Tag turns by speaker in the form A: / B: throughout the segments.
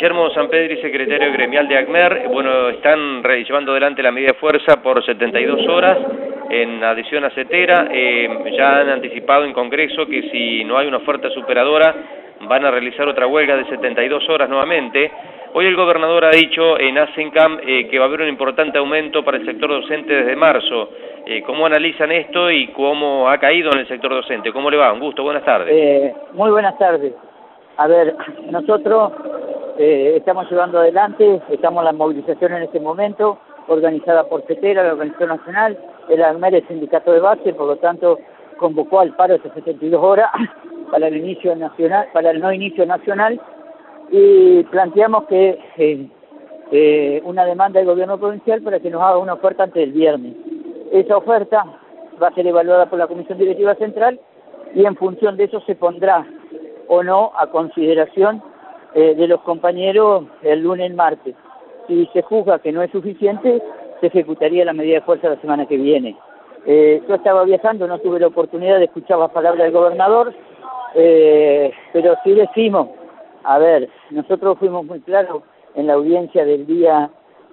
A: Guillermo Sampedri, secretario gremial de ACMER. Bueno, están llevando adelante la medida de fuerza por 72 horas en adición a CETERA. Ya han anticipado en Congreso que si no hay una oferta superadora van a realizar otra huelga de 72 horas nuevamente. Hoy el gobernador ha dicho en ASENCAM que va a haber un importante aumento para el sector docente desde marzo. ¿Cómo analizan esto y cómo ha caído en el sector docente? ¿Cómo le va? Un gusto, buenas tardes.
B: Muy buenas tardes. A ver, nosotros estamos llevando adelante, estamos en la movilización en este momento, organizada por CETERA, la Organización Nacional, el ACMER, el sindicato de base, por lo tanto convocó al paro de 72 horas para el inicio nacional, para el no inicio nacional, y planteamos que una demanda del gobierno provincial para que nos haga una oferta antes del viernes. Esa oferta va a ser evaluada por la Comisión Directiva Central y en función de eso se pondrá o no a consideración de los compañeros el lunes y el martes. Si se juzga que no es suficiente, se ejecutaría la medida de fuerza la semana que viene. Yo estaba viajando, no tuve la oportunidad de escuchar las palabras del gobernador, pero sí decimos, a ver, nosotros fuimos muy claros en la audiencia del día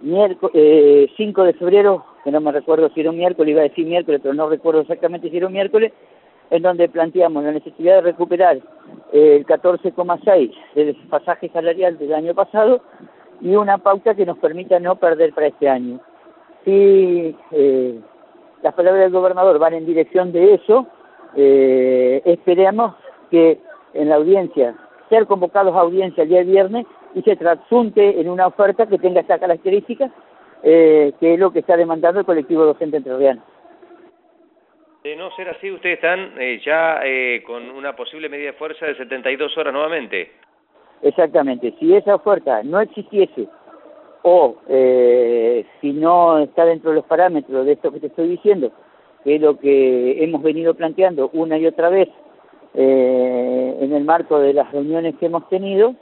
B: 5 de febrero, que no me recuerdo si era un miércoles, iba a decir miércoles, pero no recuerdo exactamente si era un miércoles, en donde planteamos la necesidad de recuperar el 14,6 del pasaje salarial del año pasado y una pauta que nos permita no perder para este año. Si las palabras del gobernador van en dirección de eso, esperemos que en la audiencia, ser convocados a audiencia el día viernes y se trasunte en una oferta que tenga estas características, que es lo que está demandando el colectivo docente entrerriano.
A: De no ser así, ustedes están ya con una posible medida de fuerza de 72 horas nuevamente.
B: Exactamente. Si esa oferta no existiese o si no está dentro de los parámetros de esto que te estoy diciendo, que es lo que hemos venido planteando una y otra vez en el marco de las reuniones que hemos tenido,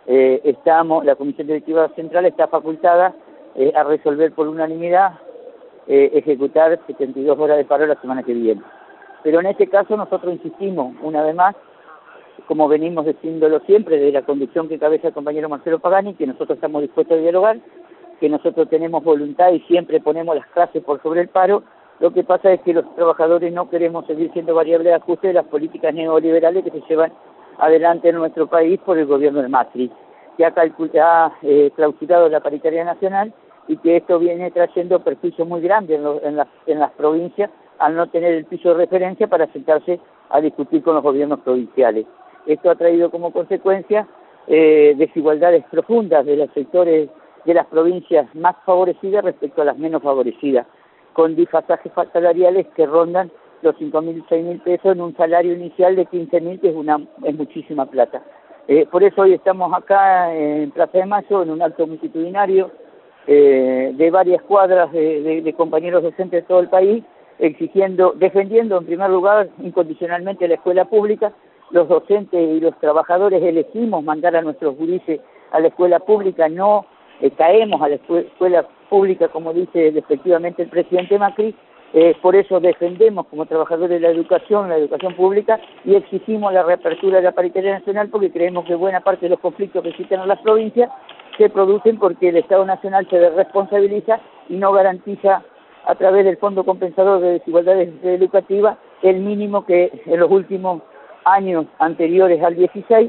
B: la Comisión Directiva Central está facultada a resolver por unanimidad ejecutar 72 horas de paro la semana que viene. Pero en este caso nosotros insistimos una vez más, como venimos diciéndolo siempre, de la conducción que cabeza el compañero Marcelo Pagani, que nosotros estamos dispuestos a dialogar, que nosotros tenemos voluntad y siempre ponemos las clases por sobre el paro. Lo que pasa es que los trabajadores no queremos seguir siendo variable de ajuste de las políticas neoliberales que se llevan adelante en nuestro país por el gobierno de Macri, que ha clausurado la paritaria nacional y que esto viene trayendo perjuicios muy grandes en las provincias al no tener el piso de referencia para sentarse a discutir con los gobiernos provinciales. Esto ha traído como consecuencia desigualdades profundas de los sectores de las provincias más favorecidas respecto a las menos favorecidas, con desfasajes salariales que rondan los 5.000, 6.000 pesos en un salario inicial de 15.000, que es muchísima plata. Por eso hoy estamos acá en Plaza de Mayo, en un acto multitudinario de varias cuadras de compañeros docentes de todo el país, defendiendo en primer lugar incondicionalmente la escuela pública. Los docentes y los trabajadores elegimos mandar a nuestros gurises a la escuela pública, no caemos a la escuela pública como dice efectivamente el presidente Macri. Por eso defendemos como trabajadores de la educación pública, y exigimos la reapertura de la paritaria nacional, porque creemos que buena parte de los conflictos que existen en las provincias se producen porque el Estado Nacional se responsabiliza y no garantiza a través del Fondo Compensador de Desigualdades Educativas el mínimo que en los últimos años anteriores al 16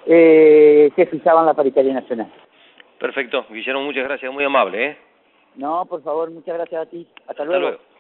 B: se fijaba en la paritaria nacional.
A: Perfecto, Guillermo, muchas gracias, muy amable.
B: No, por favor, muchas gracias a ti. Hasta luego.